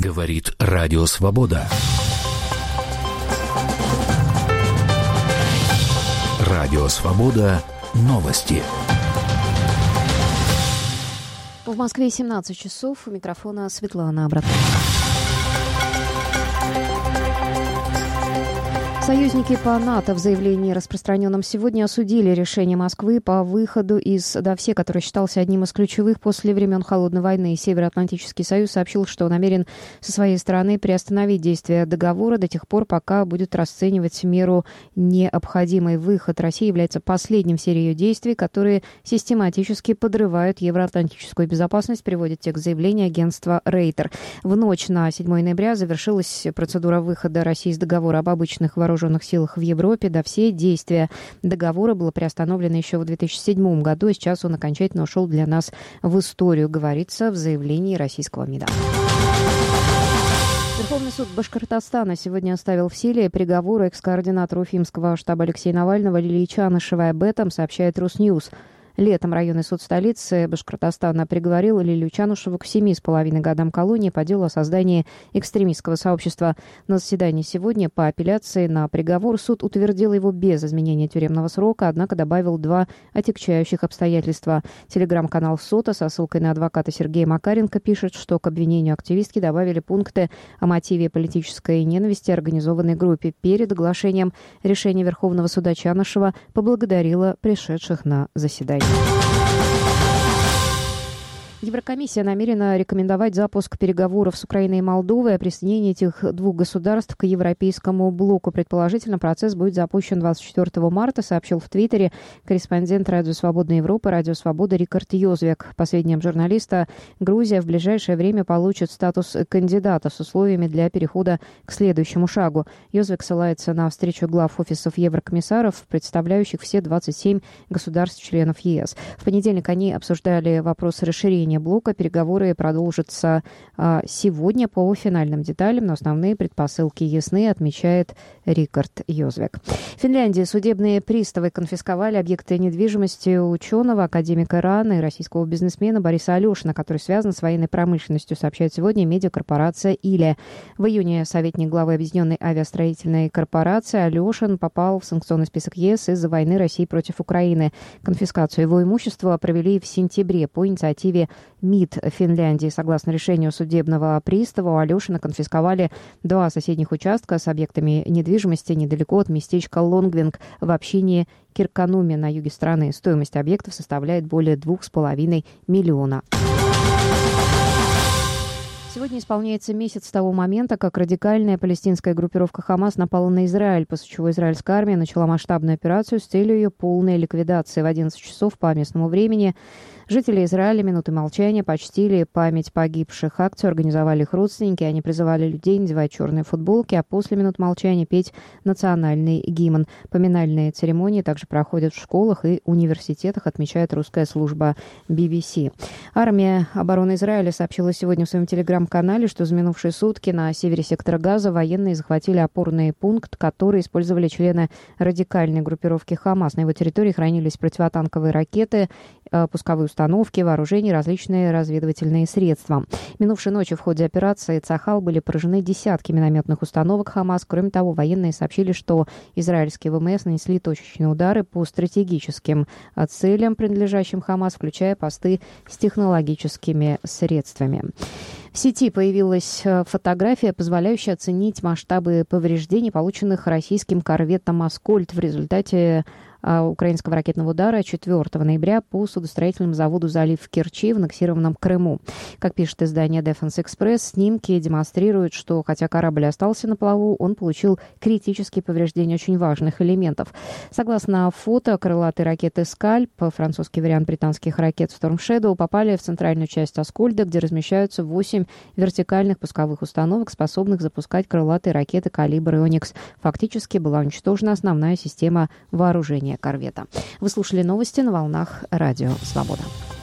Говорит Радио Свобода. Радио Свобода. Новости. В Москве 17 часов. У микрофона Светлана Абратова. Союзники по НАТО в заявлении, распространенном сегодня, осудили решение Москвы по выходу из ДАВСе, который считался одним из ключевых после времен Холодной войны. Североатлантический союз сообщил, что намерен со своей стороны приостановить действие договора до тех пор, пока будет расценивать меру необходимый. Выход России является последним в серии ее действий, которые систематически подрывают евроатлантическую безопасность, приводит текст заявления агентства Рейтер. В ночь на 7 ноября завершилась процедура выхода России из договора об обычных вооруженных силах в Европе. До все действия договора было приостановлено еще в 2007 году, и сейчас он окончательно ушел для нас в историю, говорится в заявлении российского МИДа. Верховный суд Башкортостана сегодня оставил в силе приговор экс-координатору Уфимского штаба Алексея Навального Лилии Чанышевой. Об этом сообщает Русньюз. Летом районный суд столицы Башкортостана приговорил Лилию Чанышеву к 7,5 годам колонии по делу о создании экстремистского сообщества. На заседании сегодня по апелляции на приговор суд утвердил его без изменения тюремного срока, однако добавил 2 отягчающих обстоятельства. Телеграм-канал СОТА со ссылкой на адвоката Сергея Макаренко пишет, что к обвинению активистки добавили пункты о мотиве политической ненависти организованной группе. Перед оглашением решения Верховного суда Чанышева поблагодарила пришедших на заседание. Еврокомиссия намерена рекомендовать запуск переговоров с Украиной и Молдовой о присоединении этих двух государств к европейскому блоку. Предположительно, процесс будет запущен 24 марта, сообщил в Твиттере корреспондент Радио Свобода Европы, Радио Свобода Рикард Йозвек. По сведениям журналиста, Грузия в ближайшее время получит статус кандидата с условиями для перехода к следующему шагу. Йозвек ссылается на встречу глав офисов еврокомиссаров, представляющих все 27 государств-членов ЕС. В понедельник они обсуждали вопрос расширения блока. Переговоры продолжатся сегодня по финальным деталям, но основные предпосылки ясны, отмечает Рикард Йозвек. В Финляндии судебные приставы конфисковали объекты недвижимости ученого, академика РАН и российского бизнесмена Бориса Алешина, который связан с военной промышленностью, сообщает сегодня медиакорпорация «Илия». В июне советник главы Объединенной авиастроительной корпорации Алешин попал в санкционный список ЕС из-за войны России против Украины. Конфискацию его имущества провели в сентябре по инициативе МИД Финляндии. Согласно решению судебного пристава, у Алешина конфисковали 2 соседних участка с объектами недвижимости недалеко от местечка Лонгвинг в общине Киркануме на юге страны. Стоимость объектов составляет более 2,5 миллиона. Сегодня исполняется месяц с того момента, как радикальная палестинская группировка «Хамас» напала на Израиль, после чего израильская армия начала масштабную операцию с целью ее полной ликвидации. В 11 часов по местному времени жители Израиля минуты молчания почтили память погибших. Акцию организовали их родственники. Они призывали людей надевать черные футболки, а после минут молчания петь национальный гимн. Поминальные церемонии также проходят в школах и университетах, отмечает русская служба BBC. Армия обороны Израиля сообщила сегодня в своем телеграм-канале, что за минувшие сутки на севере сектора Газа военные захватили опорный пункт, который использовали члены радикальной группировки «Хамас». На его территории хранились противотанковые ракеты, пусковые установки, вооружения, различные разведывательные средства. Минувшей ночью в ходе операции «Цахал» были поражены десятки минометных установок «Хамас». Кроме того, военные сообщили, что израильские ВМС нанесли точечные удары по стратегическим целям, принадлежащим «Хамас», включая посты с технологическими средствами. В сети появилась фотография, позволяющая оценить масштабы повреждений, полученных российским корветом «Аскольд» в результате украинского ракетного удара 4 ноября по судостроительному заводу «Залив» в Керчи в аннексированном Крыму. Как пишет издание Defense Express, снимки демонстрируют, что хотя корабль остался на плаву, он получил критические повреждения очень важных элементов. Согласно фото, крылатые ракеты «Скальп», французский вариант британских ракет «Storm Shadow», попали в центральную часть «Аскольда», где размещаются 8 вертикальных пусковых установок, способных запускать крылатые ракеты калибра «Оникс». Фактически была уничтожена основная система вооружения корвета. Вы слушали новости на волнах Радио Свобода.